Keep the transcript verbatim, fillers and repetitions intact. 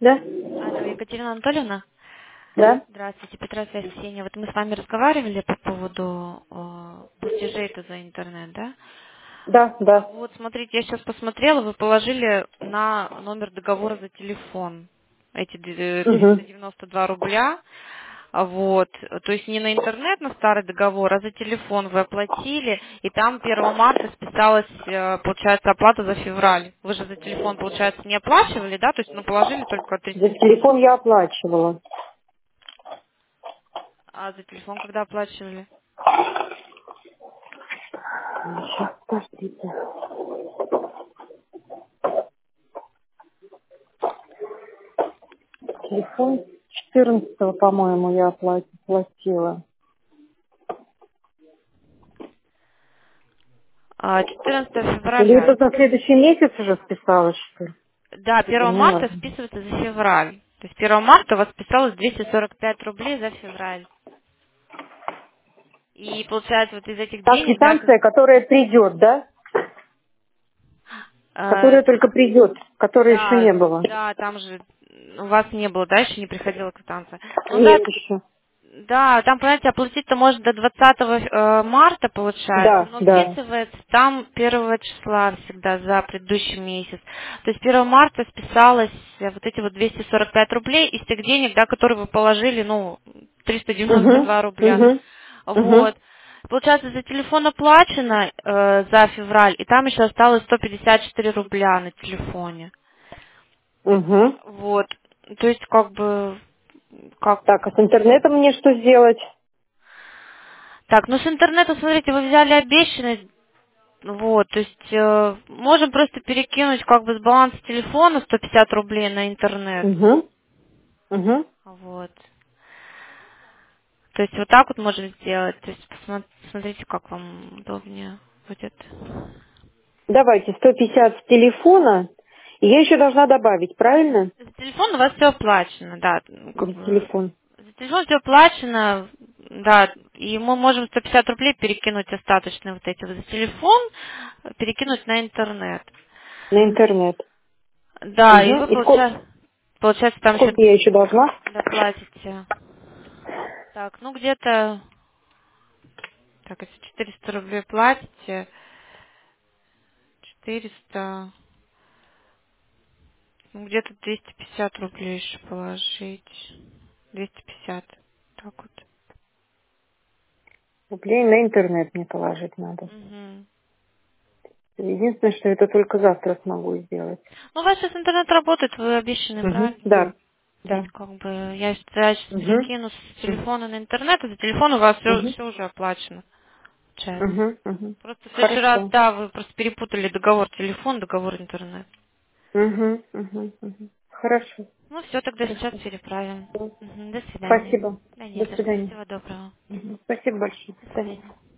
Да? Алло, Екатерина Анатольевна? Да? Здравствуйте, Петра связь Ксения. Вот мы с вами разговаривали по поводу э, платежей-то за интернет, да? Да, А да. вот, смотрите, я сейчас посмотрела, вы положили на номер договора за телефон эти д- триста Угу. девяносто два рубля. А Вот, то есть не на интернет, на старый договор, а за телефон вы оплатили, и там первого марта списалась, э, получается, оплата за февраль. Вы же за телефон, получается, не оплачивали, да? То есть, ну, положили только За триста девяносто. телефон я оплачивала. А за телефон когда оплачивали? Сейчас, подождите. Телефон четырнадцатого, по-моему, я опла- оплатила. А, четырнадцатого Или февраля. это на следующий месяц уже списалось, что ли? Да, Это первого не марта важно. списывается за февраль. То есть первого марта у вас списалось двести сорок пять рублей за февраль. И получается вот из этих Та денег, да, как- квитанция, которая придет, да? э, Которая только придет, которой еще да, не было. да, там же у вас не было, да, еще не приходила квитанция. Ну да, Нет еще. да, там, понимаете, оплатить-то можно до двадцатого э, марта, получается, Да, но да. списывается там первого числа всегда за предыдущий месяц. То есть первого марта списалось э, вот эти вот двести сорок пять рублей из тех денег, да, которые вы положили, ну, триста девяносто Угу. два рубля. Угу. Угу. Вот. Получается, за телефон оплачено э, за февраль, и там еще осталось сто пятьдесят четыре рубля на телефоне. Угу. Вот. То есть, как бы, как Так, а с интернетом мне что сделать? так, ну с интернета, смотрите, вы взяли обещанность, вот, то есть э, можем просто перекинуть как бы с баланса телефона сто пятьдесят рублей на интернет, Угу. Угу. вот. То есть вот так вот можем сделать, то есть посмо- посмотрите, как вам удобнее будет. Давайте, сто пятьдесят с телефона. И я еще должна добавить, правильно? За телефон у вас все оплачено, да, ну, как За бы, телефон. за телефон все оплачено, да, и мы можем сто пятьдесят рублей перекинуть остаточные вот эти вот за телефон, э, перекинуть на интернет. На интернет. Да, и Угу. вы, И сколько, получается, получается, там еще сколько я еще должна? доплатите. Так, ну где-то, так, если четыреста рублей платите, четыреста, ну где-то двести пятьдесят рублей еще положить. двести пятьдесят, так вот. Рублей на интернет мне положить надо. Мгм. Единственное, что это только завтра смогу сделать. Ну, у вас сейчас интернет работает, вы обещанные Угу. брали. Да. То есть, Да. как бы, я сейчас Угу. перекину с телефона на интернет, а за телефон у вас все, Угу. все уже оплачено, получается. Угу. Угу. Просто в следующий раз, Хорошо. да, вы просто перепутали договор телефон, договор интернет. Угу. Угу. Угу. Хорошо. Ну, все, тогда сейчас Хорошо. переправим. Мгм, до свидания. Спасибо. Да До нет, за что. свидания. Всего доброго. Мгм. Спасибо большое. До До свидания. свидания.